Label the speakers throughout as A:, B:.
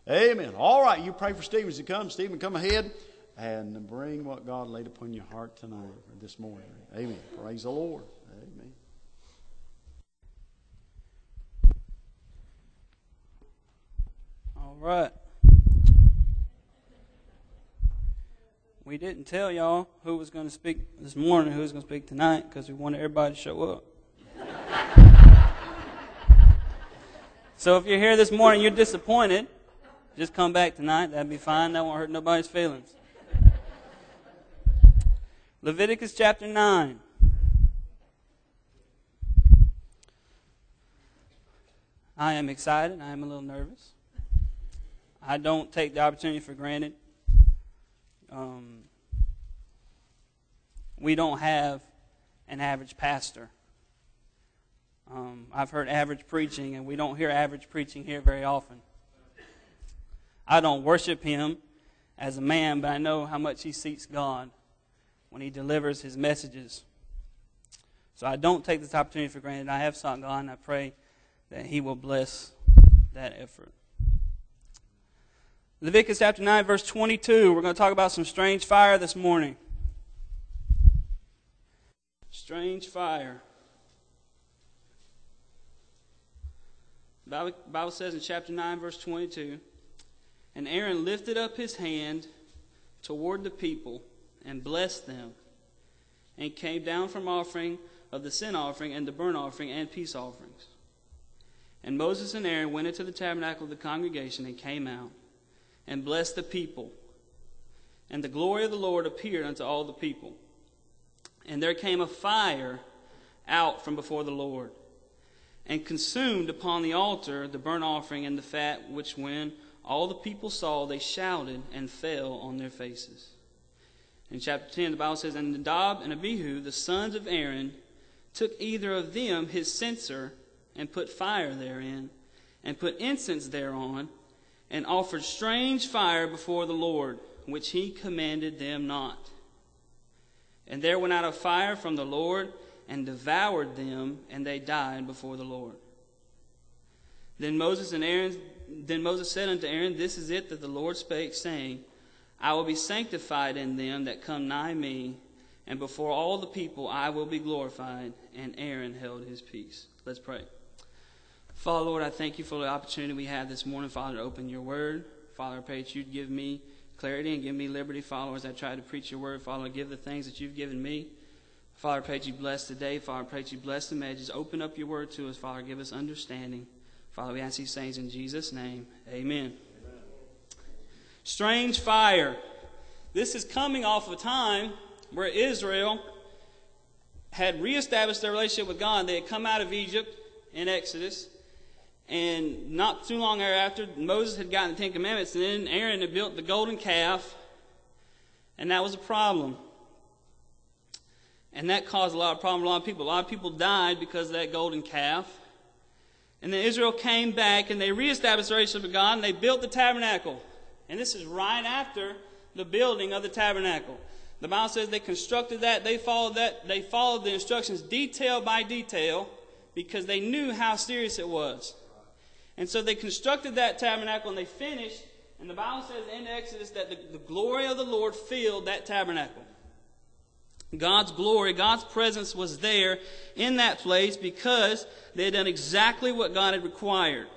A: Amen. All right, you pray for Stephen as he comes. Stephen, come ahead and bring what God laid upon your heart tonight or this morning. Amen. Praise the Lord. Amen.
B: All right. We didn't tell y'all who was going to speak this morning, who was going to speak tonight, because we wanted everybody to show up. So if you're here this morning, you're disappointed, just come back tonight. That'd be fine. That won't hurt nobody's feelings. Leviticus chapter 9. I am excited. I am a little nervous. I don't take the opportunity for granted. We don't have an average pastor. I've heard average preaching, and we don't hear average preaching here very often. I don't worship him as a man, but I know how much he seeks God when he delivers his messages. So I don't take this opportunity for granted. I have sought God, and I pray that he will bless that effort. Leviticus chapter 9, verse 22. We're going to talk about some strange fire this morning. Strange fire. The Bible says in chapter 9, verse 22, "And Aaron lifted up his hand toward the people and blessed them, and came down from offering of the sin offering and the burnt offering and peace offerings. And Moses and Aaron went into the tabernacle of the congregation and came out and blessed the people. And the glory of the Lord appeared unto all the people. And there came a fire out from before the Lord, and consumed upon the altar the burnt offering and the fat, which when all the people saw, they shouted and fell on their faces." In chapter 10, the Bible says, "And Nadab and Abihu, the sons of Aaron, took either of them his censer, and put fire therein, and put incense thereon, and offered strange fire before the Lord, which he commanded them not. And there went out a fire from the Lord, and devoured them, and they died before the Lord. Then Moses said unto Aaron, This is it that the Lord spake, saying, I will be sanctified in them that come nigh me, and before all the people I will be glorified. And Aaron held his peace." Let's pray. Father, Lord, I thank you for the opportunity we have this morning, Father, to open your word. Father, I pray that you'd give me clarity and give me liberty, Father, as I try to preach your word. Father, give the things that you've given me. Father, I pray that you bless today. Father, I pray that you bless the messages. Open up your word to us, Father. Give us understanding. Father, we ask these things in Jesus' name. Amen. Strange fire. This is coming off of a time where Israel had reestablished their relationship with God. They had come out of Egypt in Exodus. And not too long thereafter, Moses had gotten the Ten Commandments. And then Aaron had built the golden calf. And that was a problem. And that caused a lot of problems for a lot of people. A lot of people died because of that golden calf. And then Israel came back and they reestablished their relationship with God, and they built the tabernacle. And this is right after the building of the tabernacle. The Bible says they constructed that. They followed the instructions detail by detail because they knew how serious it was. And so they constructed that tabernacle and they finished. And the Bible says in Exodus that the glory of the Lord filled that tabernacle. God's glory, God's presence was there in that place because they had done exactly what God had required.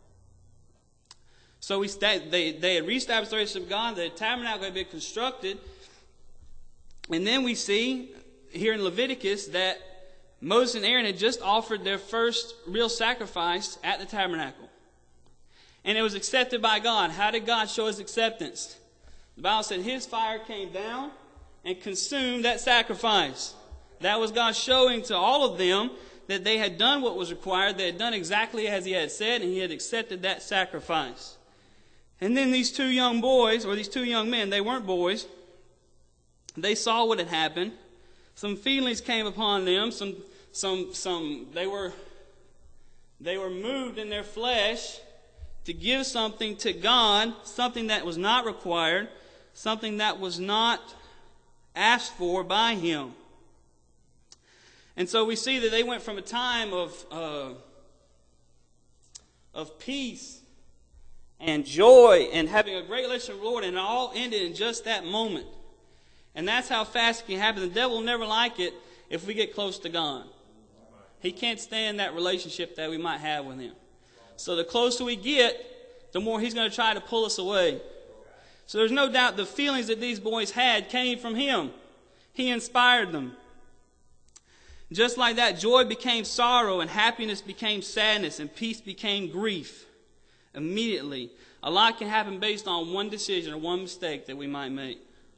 B: So they had reestablished the relationship with God. The tabernacle had been constructed. And then we see here in Leviticus that Moses and Aaron had just offered their first real sacrifice at the tabernacle. And it was accepted by God. How did God show his acceptance? The Bible said his fire came down and consumed that sacrifice. That was God showing to all of them that they had done what was required. They had done exactly as he had said, and he had accepted that sacrifice. And then these two young boys, or these two young men, they weren't boys. They saw what had happened. Some feelings came upon them. They were moved in their flesh to give something to God, something that was not required, something that was not asked for by him. And so we see that they went from a time of peace and joy and having a great relationship with the Lord, and it all ended in just that moment. And that's how fast it can happen. The devil will never like it if we get close to God. He can't stand that relationship that we might have with him. So the closer we get, the more he's going to try to pull us away. So there's no doubt the feelings that these boys had came from him. He inspired them. Just like that, joy became sorrow, and happiness became sadness, and peace became grief. Immediately. A lot can happen based on one decision or one mistake that we might make.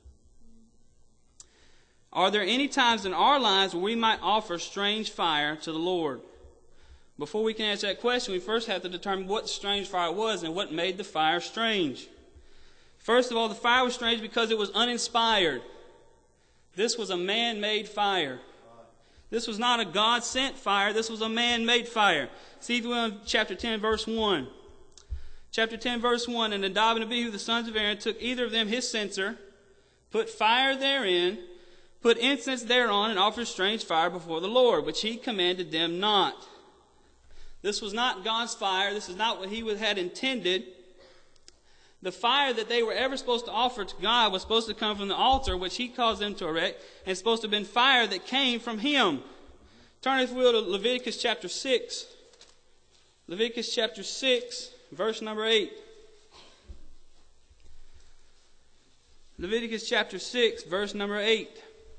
B: Are there any times in our lives where we might offer strange fire to the Lord? Before we can answer that question, we first have to determine what strange fire was and what made the fire strange. First of all, the fire was strange because it was uninspired. This was a man-made fire. This was not a God-sent fire. This was a man-made fire. See if you will in chapter 10, verse 1. Chapter 10, verse 1, And Nadab and Abihu, the sons of Aaron, took either of them his censer, put fire therein, put incense thereon, and offered strange fire before the Lord, which he commanded them not. This was not God's fire. This is not what he had intended. The fire that they were ever supposed to offer to God was supposed to come from the altar, which he caused them to erect, and it's supposed to have been fire that came from him. Turn, if you will, to Leviticus chapter 6. Leviticus chapter 6, verse number 8. Leviticus chapter 6, verse number 8.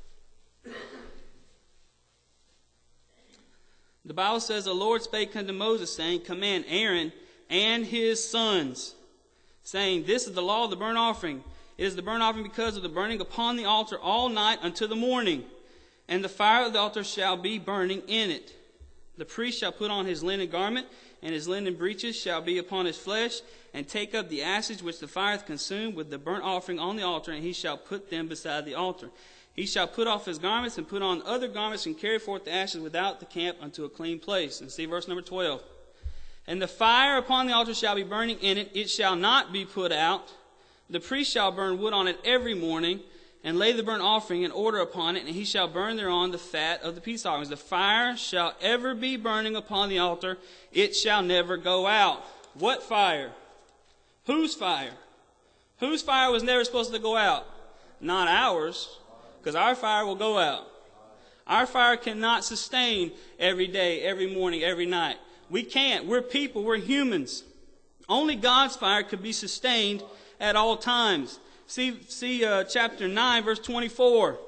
B: The Bible says, The Lord spake unto Moses, saying, Command Aaron and his sons, saying, This is the law of the burnt offering. It is the burnt offering because of the burning upon the altar all night until the morning. And the fire of the altar shall be burning in it. The priest shall put on his linen garment, and his linen breeches shall be upon his flesh, and take up the ashes which the fire hath consumed with the burnt offering on the altar, and he shall put them beside the altar. He shall put off his garments and put on other garments and carry forth the ashes without the camp unto a clean place. And see verse number 12. And the fire upon the altar shall be burning in it. It shall not be put out. The priest shall burn wood on it every morning and lay the burnt offering in order upon it. And he shall burn thereon the fat of the peace offerings. The fire shall ever be burning upon the altar. It shall never go out. What fire? Whose fire? Whose fire was never supposed to go out? Not ours. Because our fire will go out. Our fire cannot sustain every day, every morning, every night. We can't. We're people. We're humans. Only God's fire could be sustained at all times. See chapter 9, verse 24.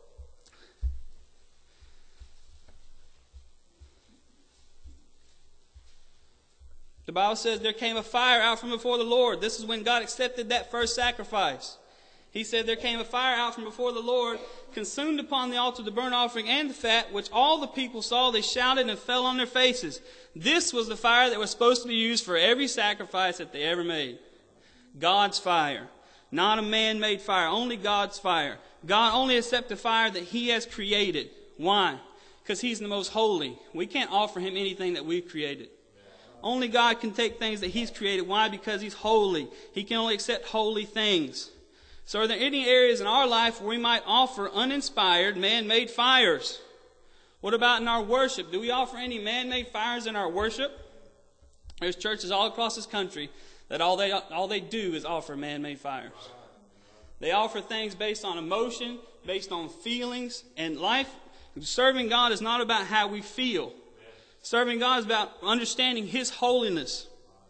B: The Bible says there came a fire out from before the Lord. This is when God accepted that first sacrifice. He said, There came a fire out from before the Lord, consumed upon the altar the burnt offering and the fat, which all the people saw. They shouted and fell on their faces. This was the fire that was supposed to be used for every sacrifice that they ever made. God's fire. Not a man-made fire. Only God's fire. God only accepts the fire that he has created. Why? Because he's the most holy. We can't offer him anything that we've created. Only God can take things that he's created. Why? Because he's holy. He can only accept holy things. So are there any areas in our life where we might offer uninspired, man-made fires? What about in our worship? Do we offer any man-made fires in our worship? There's churches all across this country that all they do is offer man-made fires. They offer things based on emotion, based on feelings, and life. Serving God is not about how we feel. Serving God is about understanding his holiness.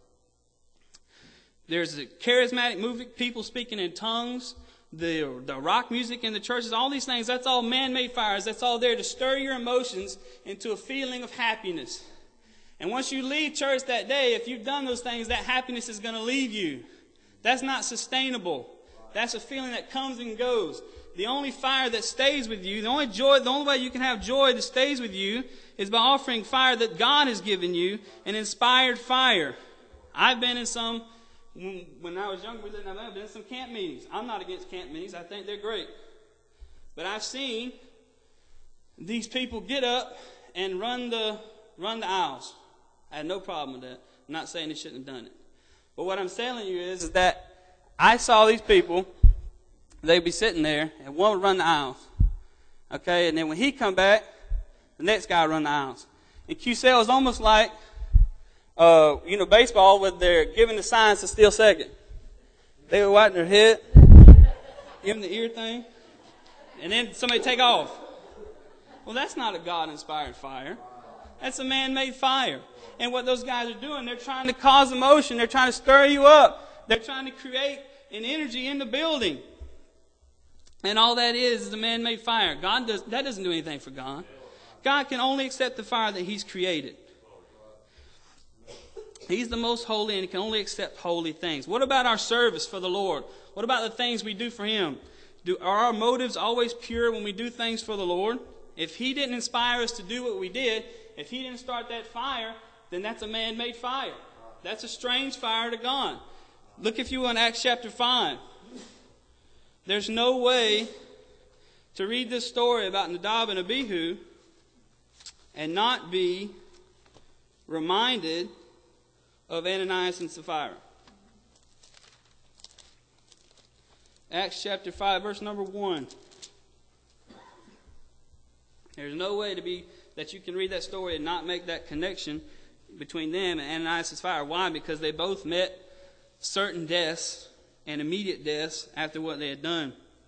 B: There's the charismatic movement, people speaking in tongues, the rock music in the churches, all these things, that's all man-made fires. That's all there to stir your emotions into a feeling of happiness. And once you leave church that day, if you've done those things, that happiness is going to leave you. That's not sustainable. That's a feeling that comes and goes. The only fire that stays with you, the only way you can have joy that stays with you is by offering fire that God has given you, an inspired fire. I've been in some... When I was younger, I've been in some camp meetings. I'm not against camp meetings. I think they're great. But I've seen these people get up and run the aisles. I had no problem with that. I'm not saying they shouldn't have done it. But what I'm telling you is that I saw these people, they'd be sitting there, and one would run the aisles. Okay, and then when he come back, the next guy would run the aisles. And QCell is almost like baseball, with they're giving the signs to steal second. They were wiping their head, giving the ear thing, and then somebody take off. Well, that's not a God-inspired fire. That's a man-made fire. And what those guys are doing, they're trying to cause emotion. They're trying to stir you up. They're trying to create an energy in the building. And all that is a man-made fire. That doesn't do anything for God. God can only accept the fire that He's created. He's the most holy, and He can only accept holy things. What about our service for the Lord? What about the things we do for Him? Are our motives always pure when we do things for the Lord? If He didn't inspire us to do what we did, if He didn't start that fire, then that's a man-made fire. That's a strange fire to God. Look, if you will, in Acts chapter 5. There's no way to read this story about Nadab and Abihu and not be reminded of Ananias and Sapphira. Acts chapter 5, verse number 1. There's no way that you can read that story and not make that connection between them and Ananias and Sapphira. Why? Because they both met certain deaths and immediate deaths after what they had done.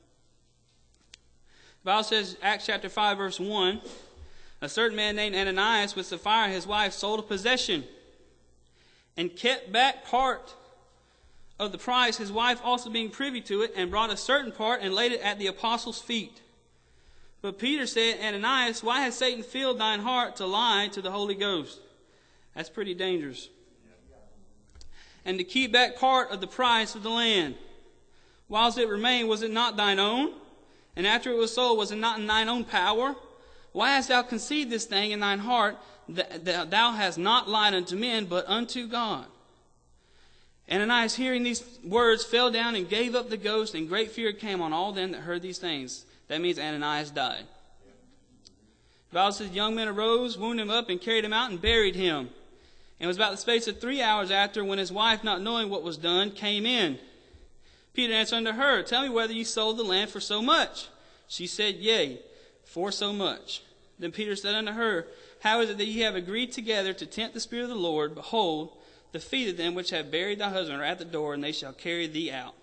B: The Bible says, Acts chapter 5, verse 1, a certain man named Ananias with Sapphira, his wife, sold a possession and kept back part of the price, his wife also being privy to it, and brought a certain part and laid it at the apostles' feet. But Peter said, Ananias, why has Satan filled thine heart to lie to the Holy Ghost? That's pretty dangerous. And to keep back part of the price of the land. Whilst it remained, was it not thine own? And after it was sold, was it not in thine own power? Why hast thou conceived this thing in thine heart, that thou hast not lied unto men, but unto God? Ananias, hearing these words, fell down and gave up the ghost, and great fear came on all them that heard these things. That means Ananias died. The Bible says, young men arose, wounded him up, and carried him out, and buried him. And it was about the space of 3 hours after, when his wife, not knowing what was done, came in. Peter answered unto her, tell me whether ye sold the land for so much. She said, yea, for so much. Then Peter said unto her, how is it that ye have agreed together to tempt the Spirit of the Lord? Behold, the feet of them which have buried thy husband are at the door, and they shall carry thee out.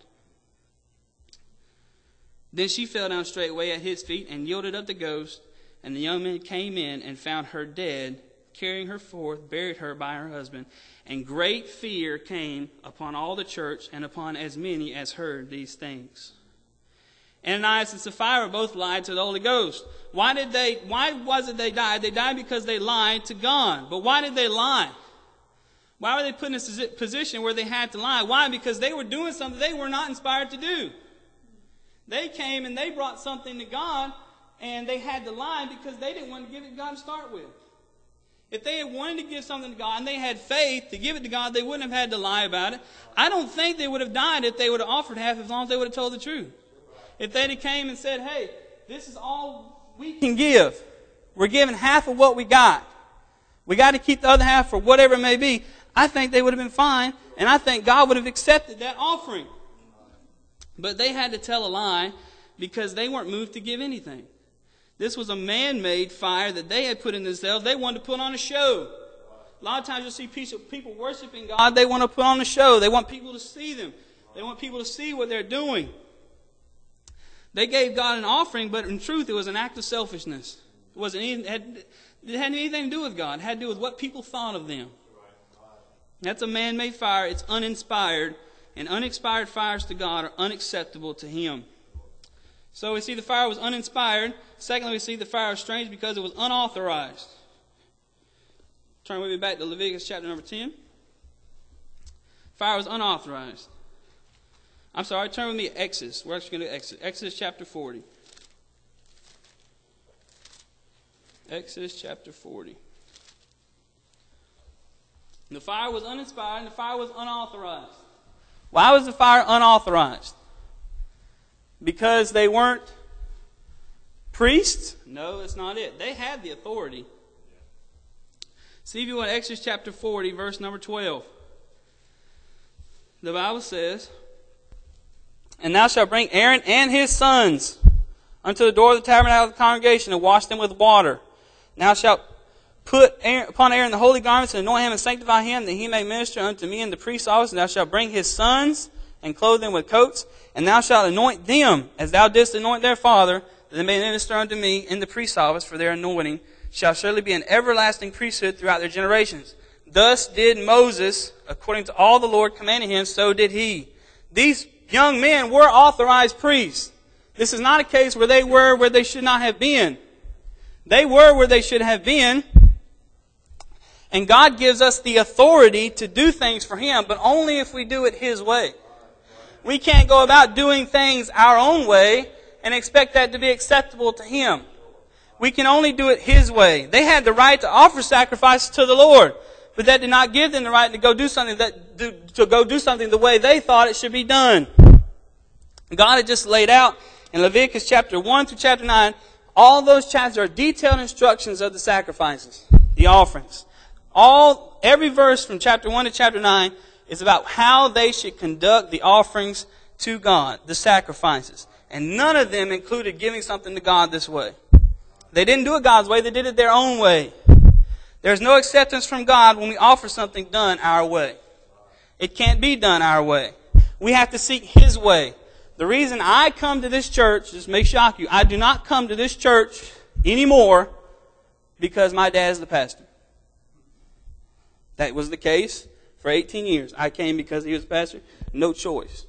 B: Then she fell down straightway at his feet, and yielded up the ghost. And the young men came in, and found her dead, carrying her forth, buried her by her husband. And great fear came upon all the church, and upon as many as heard these things. Ananias and Sapphira both lied to the Holy Ghost. Why was it they died? They died because they lied to God. But why did they lie? Why were they put in a position where they had to lie? Why? Because they were doing something they were not inspired to do. They came and they brought something to God, and they had to lie because they didn't want to give it to God to start with. If they had wanted to give something to God and they had faith to give it to God, they wouldn't have had to lie about it. I don't think they would have died if they would have offered half, as long as they would have told the truth. If they'd have came and said, hey, this is all we can give. We're giving half of what we got. We got to keep the other half for whatever it may be. I think they would have been fine, and I think God would have accepted that offering. But they had to tell a lie because they weren't moved to give anything. This was a man-made fire that they had put in themselves. They wanted to put on a show. A lot of times you'll see people worshiping God. They want to put on a show. They want people to see them. They want people to see what they're doing. They gave God an offering, but in truth it was an act of selfishness. It hadn't anything to do with God. It had to do with what people thought of them. That's a man-made fire. It's uninspired. And uninspired fires to God are unacceptable to Him. So we see the fire was uninspired. Secondly, we see the fire was strange because it was unauthorized. Turn with me back to Leviticus chapter number 10. Fire was unauthorized. I'm sorry, turn with me to Exodus. We're actually going to Exodus. Exodus chapter 40. Exodus chapter 40. The fire was uninspired and the fire was unauthorized. Why was the fire unauthorized? Because they weren't priests? No, that's not it. They had the authority. See if you want Exodus chapter 40, verse number 12. The Bible says, and thou shalt bring Aaron and his sons unto the door of the tabernacle of the congregation, and wash them with water. Thou shalt put upon Aaron the holy garments, and anoint him and sanctify him, that he may minister unto me in the priest's office. And thou shalt bring his sons, and clothe them with coats, and thou shalt anoint them, as thou didst anoint their father, that they may minister unto me in the priest's office, for their anointing shall surely be an everlasting priesthood throughout their generations. Thus did Moses, according to all the Lord commanded him, so did he. These young men were authorized priests. This is not a case where they were where they should not have been. They were where they should have been. And God gives us the authority to do things for Him, but only if we do it His way. We can't go about doing things our own way and expect that to be acceptable to Him. We can only do it His way. They had the right to offer sacrifices to the Lord, but that did not give them the right to go do something the way they thought it should be done. God had just laid out in Leviticus chapter 1 through chapter 9, all those chapters are detailed instructions of the sacrifices, the offerings. Every verse from chapter 1 to chapter 9 is about how they should conduct the offerings to God, the sacrifices. And none of them included giving something to God this way. They didn't do it God's way, they did it their own way. There's no acceptance from God when we offer something done our way. It can't be done our way. We have to seek His way. The reason I come to this church, this may shock you, I do not come to this church anymore because my dad is the pastor. That was the case for 18 years. I came because he was the pastor. No choice.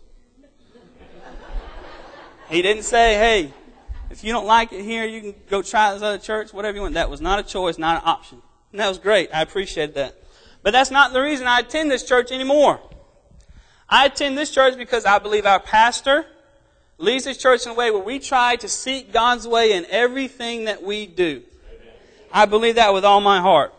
B: He didn't say, hey, if you don't like it here, you can go try this other church, whatever you want. That was not a choice, not an option. And that was great. I appreciate that. But that's not the reason I attend this church anymore. I attend this church because I believe our pastor leads this church in a way where we try to seek God's way in everything that we do. I believe that with all my heart.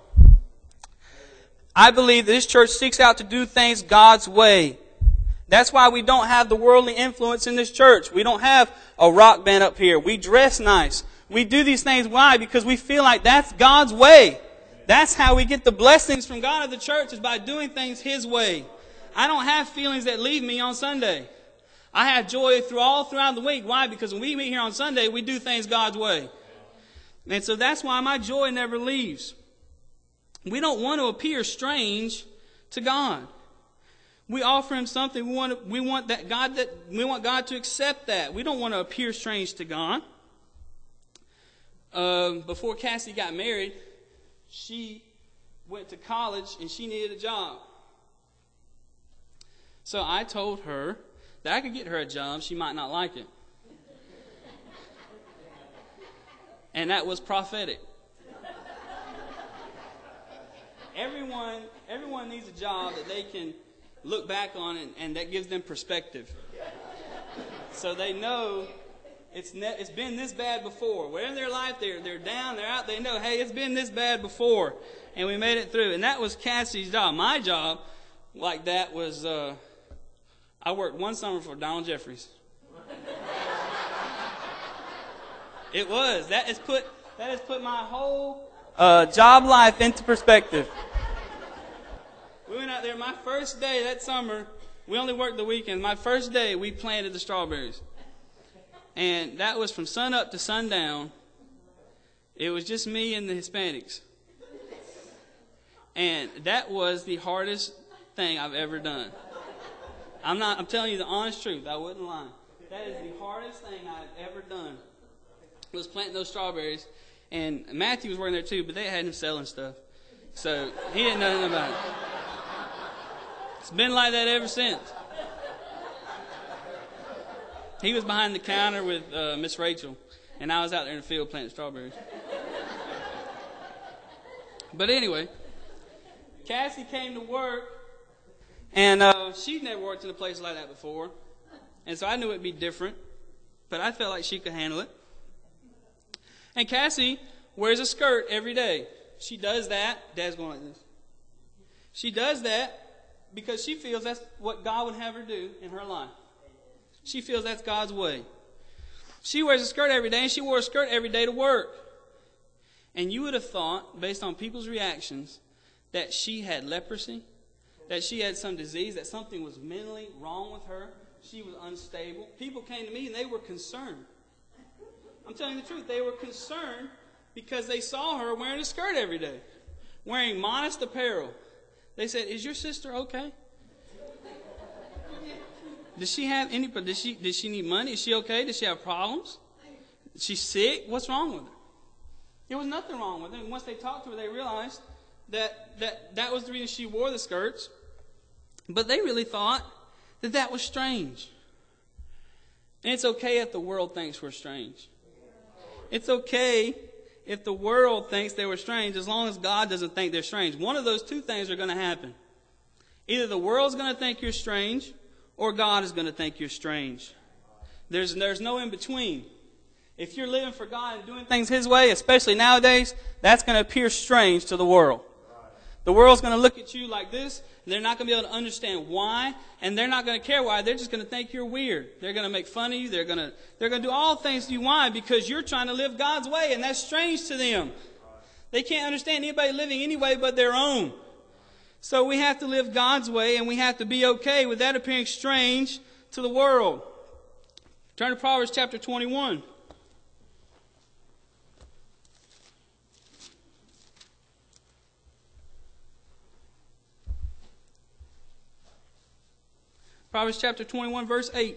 B: I believe that this church seeks out to do things God's way. That's why we don't have the worldly influence in this church. We don't have a rock band up here. We dress nice. We do these things. Why? Because we feel like that's God's way. That's how we get the blessings from God of the church, is by doing things His way. I don't have feelings that leave me on Sunday. I have joy throughout the week. Why? Because when we meet here on Sunday, we do things God's way. And so that's why my joy never leaves. We don't want to appear strange to God. We offer Him something. We want God to accept that. We don't want to appear strange to God. Before Cassie got married, she went to college and she needed a job. So I told her that I could get her a job. She might not like it. And that was prophetic. Everyone needs a job that they can look back on and that gives them perspective. So they know it's been this bad before. Where in their life they're down, they're out, they know, hey, it's been this bad before. And we made it through. And that was Cassie's job. My job like that was, I worked one summer for Donald Jeffries. It was. That has put my whole job life into perspective. We went out there my first day that summer. We only worked the weekends. My first day, we planted the strawberries. And that was from sun up to sundown. It was just me and the Hispanics. And that was the hardest thing I've ever done. I'm telling you the honest truth. I wouldn't lie. That is the hardest thing I've ever done. Was planting those strawberries. And Matthew was working there too, but they had him selling stuff. So he didn't know nothing about it. It's been like that ever since. He was behind the counter with Miss Rachel, and I was out there in the field planting strawberries. But anyway, Cassie came to work, and she'd never worked in a place like that before. And so I knew it'd be different, but I felt like she could handle it. And Cassie wears a skirt every day. She does that. Dad's going like this. She does that because she feels that's what God would have her do in her life. She feels that's God's way. She wears a skirt every day, and she wore a skirt every day to work. And you would have thought, based on people's reactions, that she had leprosy, that she had some disease, that something was mentally wrong with her. She was unstable. People came to me, and they were concerned. I'm telling you the truth. They were concerned because they saw her wearing a skirt every day. wearing modest apparel. They said, "Is your sister okay? Does she have any? Does she need money? Is she okay? Does she have problems? Is she sick? What's wrong with her?" There was nothing wrong with her. And once they talked to her, they realized that was the reason she wore the skirts. But they really thought that was strange. And it's okay if the world thinks we're strange. It's okay if the world thinks they were strange, as long as God doesn't think they're strange. One of those two things are going to happen. Either the world's going to think you're strange, or God is going to think you're strange. There's no in between. If you're living for God and doing things His way, especially nowadays, that's going to appear strange to the world. The world's going to look at you like this, and they're not going to be able to understand why, and they're not going to care why. They're just going to think you're weird. They're going to make fun of you. They're going to do all things to you. Why? Because you're trying to live God's way, and that's strange to them. They can't understand anybody living any way but their own. So we have to live God's way, and we have to be okay with that appearing strange to the world. Turn to Proverbs chapter 21. Proverbs chapter 21, verse 8.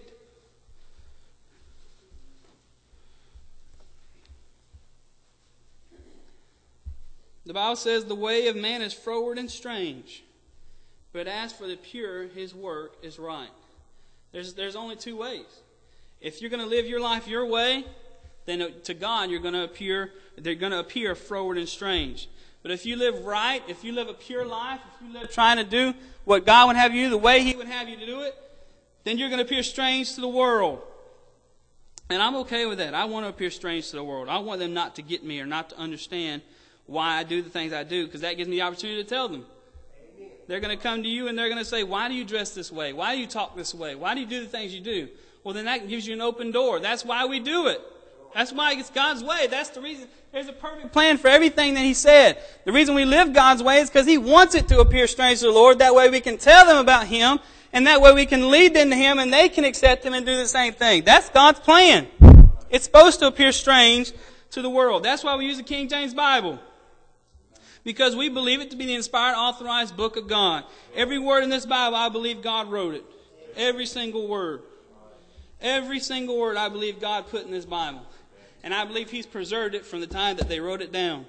B: The Bible says, "The way of man is froward and strange, but as for the pure, his work is right." There's only two ways. If you're going to live your life your way, then to God they're going to appear froward and strange. But if you live right, if you live a pure life, if you live trying to do what God would have you do, the way He would have you to do it, then you're going to appear strange to the world. And I'm okay with that. I want to appear strange to the world. I want them not to get me or not to understand why I do the things I do, because that gives me the opportunity to tell them. Amen. They're going to come to you and they're going to say, "Why do you dress this way? Why do you talk this way? Why do you do the things you do?" Well, then that gives you an open door. That's why we do it. That's why it's God's way. That's the reason. There's a perfect plan for everything that He said. The reason we live God's way is because He wants it to appear strange to the Lord. That way we can tell them about Him, and that way we can lead them to Him, and they can accept Him and do the same thing. That's God's plan. It's supposed to appear strange to the world. That's why we use the King James Bible. Because we believe it to be the inspired, authorized book of God. Every word in this Bible, I believe God wrote it. Every single word. Every single word I believe God put in this Bible. And I believe He's preserved it from the time that they wrote it down.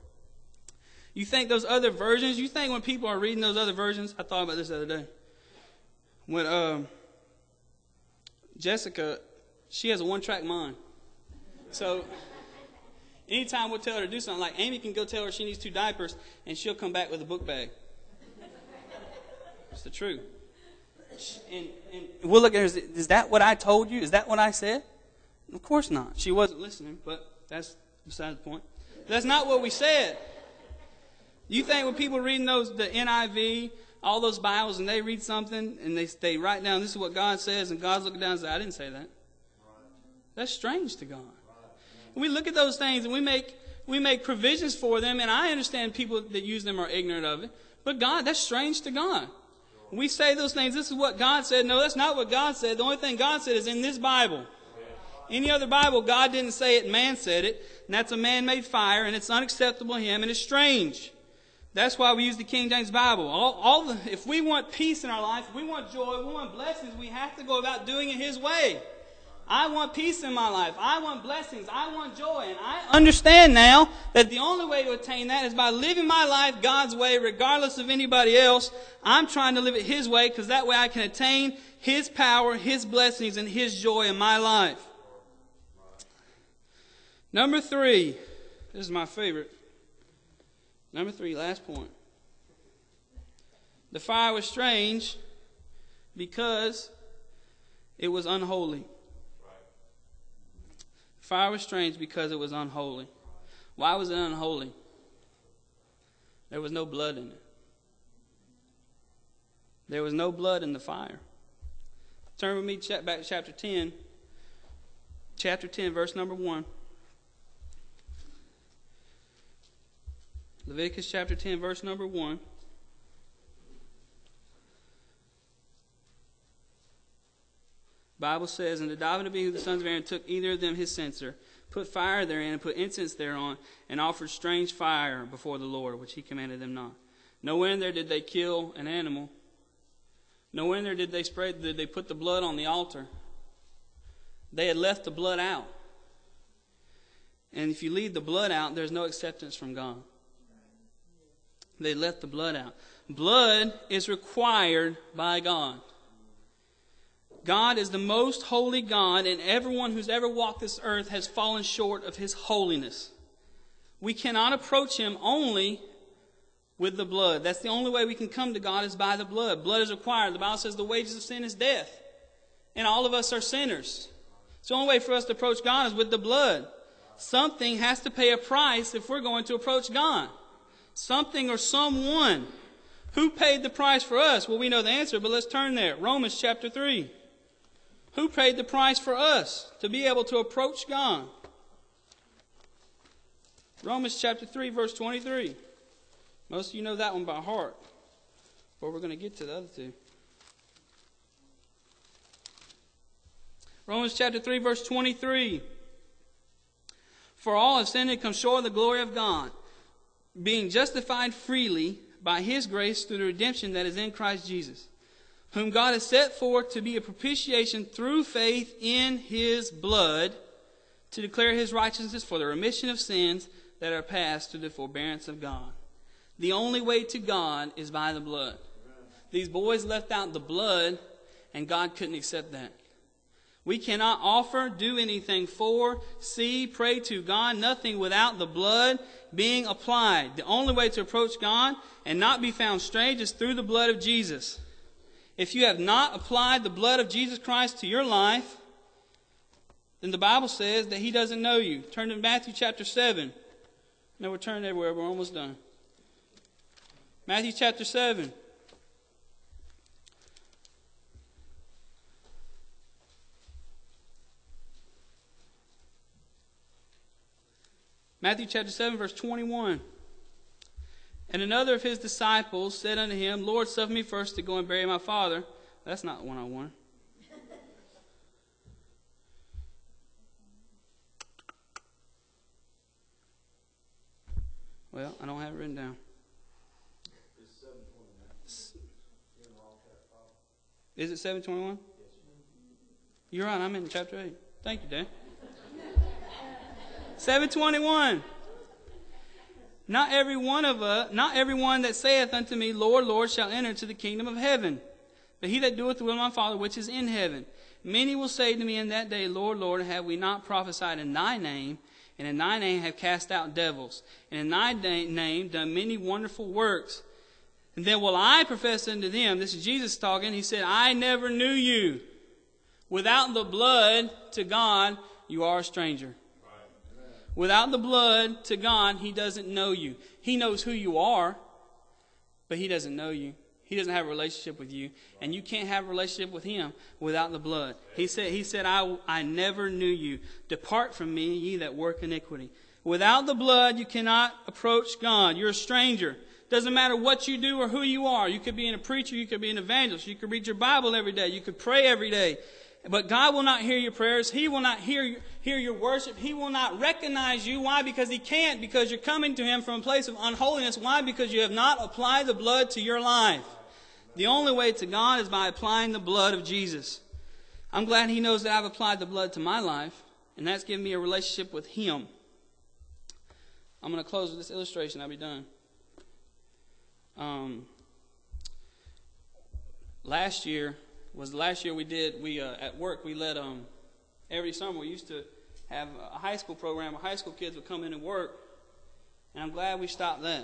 B: You think those other versions, you think when people are reading those other versions, I thought about this the other day. When Jessica, she has a one-track mind. So anytime we'll tell her to do something, like Amy can go tell her she needs 2 diapers, and she'll come back with a book bag. It's the truth. And we'll look at her, "Is that what I told you? Is that what I said?" Of course not. She wasn't listening, but that's beside the point. That's not what we said. You think when people are reading the NIV, all those Bibles, and they read something, and they write down, "This is what God says," and God's looking down and says, "I didn't say that." That's strange to God. And we look at those things, and we make provisions for them, and I understand people that use them are ignorant of it. But God, that's strange to God. We say those things, "This is what God said." No, that's not what God said. The only thing God said is in this Bible. Any other Bible, God didn't say it, man said it. And that's a man-made fire, and it's unacceptable to Him, and it's strange. That's why we use the King James Bible. If we want peace in our life, if we want joy, we want blessings, we have to go about doing it His way. I want peace in my life. I want blessings. I want joy. And I understand now that the only way to attain that is by living my life God's way, regardless of anybody else. I'm trying to live it His way, because that way I can attain His power, His blessings, and His joy in my life. Number 3. This is my favorite. Number 3, last point. The fire was strange because it was unholy. Fire was strange because it was unholy. Why was it unholy? There was no blood in it. There was no blood in the fire. Turn with me back to chapter 10. Chapter 10, verse number 1. Leviticus chapter 10, verse number 1. The Bible says, and Nadab and Abihu, the sons of Aaron, took either of them his censer, put fire therein, and put incense thereon, and offered strange fire before the Lord, which he commanded them not. Nowhere in there did they kill an animal. Nowhere in there did they put the blood on the altar. They had left the blood out. And if you leave the blood out, there's no acceptance from God. They left the blood out. Blood is required by God. God is the most holy God, and everyone who's ever walked this earth has fallen short of his holiness. We cannot approach him only with the blood. That's the only way we can come to God, is by the blood. Blood is required. The Bible says the wages of sin is death. And all of us are sinners. So the only way for us to approach God is with the blood. Something has to pay a price if we're going to approach God. Something or someone. Who paid the price for us? Well, we know the answer, but let's turn there. Romans chapter 3. Who paid the price for us to be able to approach God? Romans chapter 3, verse 23. Most of you know that one by heart. But we're going to get to the other two. Romans chapter 3, verse 23. For all have sinned and come short of the glory of God, being justified freely by his grace through the redemption that is in Christ Jesus, whom God has set forth to be a propitiation through faith in his blood, to declare his righteousness for the remission of sins that are past through the forbearance of God. The only way to God is by the blood. These boys left out the blood, and God couldn't accept that. We cannot offer, do anything for, see, pray to God, nothing without the blood being applied. The only way to approach God and not be found strange is through the blood of Jesus. If you have not applied the blood of Jesus Christ to your life, then the Bible says that he doesn't know you. Turn to Matthew chapter 7. No, we're turning everywhere. We're almost done. Matthew chapter 7. Matthew chapter 7, verse 21. And another of his disciples said unto him, Lord, suffer me first to go and bury my father. That's not the one I want. Well, I don't have it written down. Is it 7:21? You're right, I'm in chapter 8. Thank you, Dan. 7:21. Not everyone that saith unto me, Lord, Lord, shall enter into the kingdom of heaven, but he that doeth the will of my Father which is in heaven. Many will say to me in that day, Lord, Lord, have we not prophesied in thy name, and in thy name have cast out devils, and in thy name done many wonderful works? And then will I profess unto them, this is Jesus talking, he said, I never knew you. Without the blood to God, you are a stranger. Without the blood to God, he doesn't know you. He knows who you are, but he doesn't know you. He doesn't have a relationship with you, and you can't have a relationship with him without the blood. He said, I never knew you. Depart from me, ye that work iniquity. Without the blood, you cannot approach God. You're a stranger. Doesn't matter what you do or who you are. You could be a preacher, you could be an evangelist, you could read your Bible every day, you could pray every day. But God will not hear your prayers. He will not hear your worship. He will not recognize you. Why? Because he can't. Because you're coming to him from a place of unholiness. Why? Because you have not applied the blood to your life. The only way to God is by applying the blood of Jesus. I'm glad he knows that I've applied the blood to my life, and that's given me a relationship with him. I'm going to close with this illustration. I'll be done. Last year was the last year we did. At work we let every summer we used to have a high school program where high school kids would come in and work, and I'm glad we stopped that.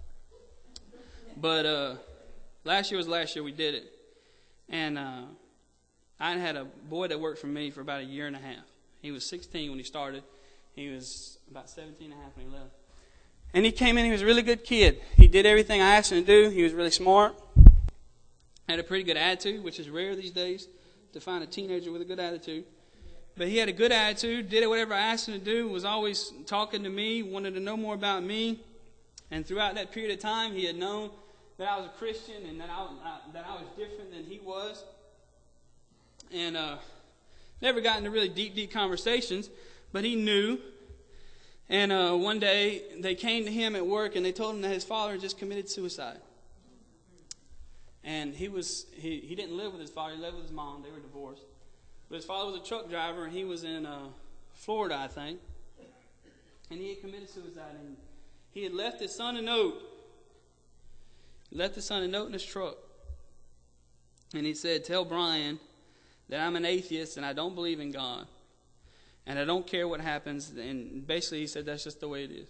B: But last year was the last year we did it, and I had a boy that worked for me for about a year and a half. He was 16 when he started. He was about 17 and a half when he left. And he came in, he was a really good kid. He did everything I asked him to do. He was really smart. Had a pretty good attitude, which is rare these days to find a teenager with a good attitude. But he had a good attitude, did whatever I asked him to do, was always talking to me, wanted to know more about me. And throughout that period of time, he had known that I was a Christian and that I was different than he was. And Never got into really deep conversations, but he knew. And one day they came to him at work and they told him that his father had just committed suicide. And he didn't live with his father, he lived with his mom. They were divorced. But his father was a truck driver and he was in Florida, I think. And he had committed suicide, and he had left his son a note. He left his son a note in his truck. And he said, "Tell Brian that I'm an atheist and I don't believe in God. And I don't care what happens." And basically he said that's just the way it is.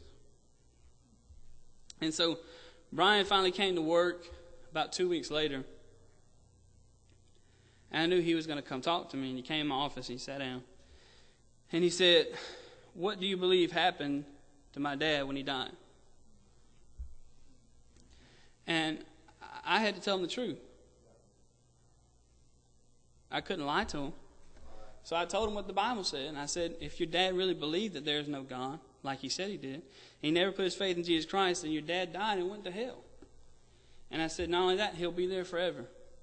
B: And so Brian finally came to work about 2 weeks later. And I knew he was going to come talk to me. And he came in my office and he sat down. And he said, "What do you believe happened to my dad when he died?" And I had to tell him the truth. I couldn't lie to him. So I told him what the Bible said. And I said, if your dad really believed that there's no God, like he said he did, and he never put his faith in Jesus Christ, then your dad died and went to hell. And I said, not only that, he'll be there forever.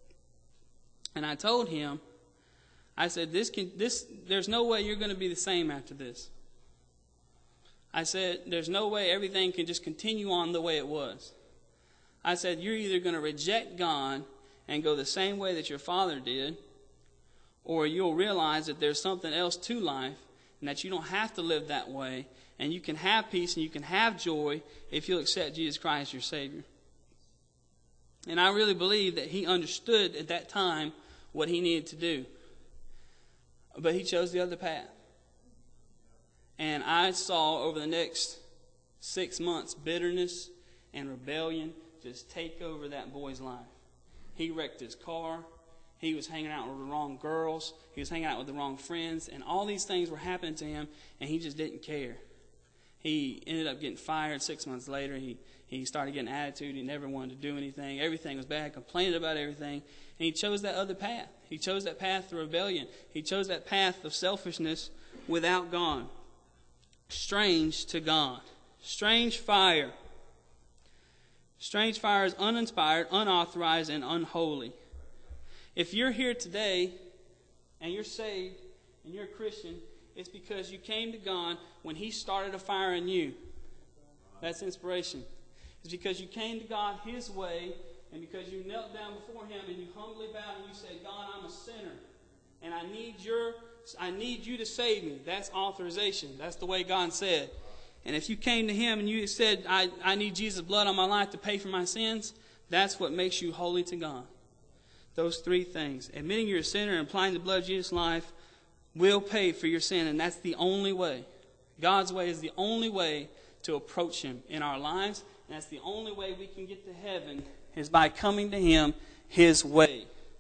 B: And I told him, I said, there's no way you're going to be the same after this. I said, there's no way everything can just continue on the way it was. I said, you're either going to reject God and go the same way that your father did, or you'll realize that there's something else to life and that you don't have to live that way, and you can have peace and you can have joy if you'll accept Jesus Christ as your Savior. And I really believe that he understood at that time what he needed to do. But he chose the other path. And I saw over the next 6 months bitterness and rebellion just take over that boy's life. He wrecked his car. He was hanging out with the wrong girls. He was hanging out with the wrong friends. And all these things were happening to him, and he just didn't care. He ended up getting fired 6 months later. He started getting attitude. He never wanted to do anything. Everything was bad, complaining about everything. And he chose that other path. He chose that path of rebellion. He chose that path of selfishness without God. Strange to God. Strange fire. Strange fire is uninspired, unauthorized, and unholy. If you're here today and you're saved and you're a Christian, it's because you came to God when he started a fire in you. That's inspiration. It's because you came to God his way, and because you knelt down before him and you humbly bowed and you said, God, I'm a sinner and I need you to save me. That's authorization. That's the way God said. And if you came to him and you said, I need Jesus' blood on my life to pay for my sins, that's what makes you holy to God. Those three things. Admitting you're a sinner and applying the blood of Jesus' life will pay for your sin, and that's the only way. God's way is the only way to approach him in our lives, and that's the only way we can get to heaven is by coming to him his way.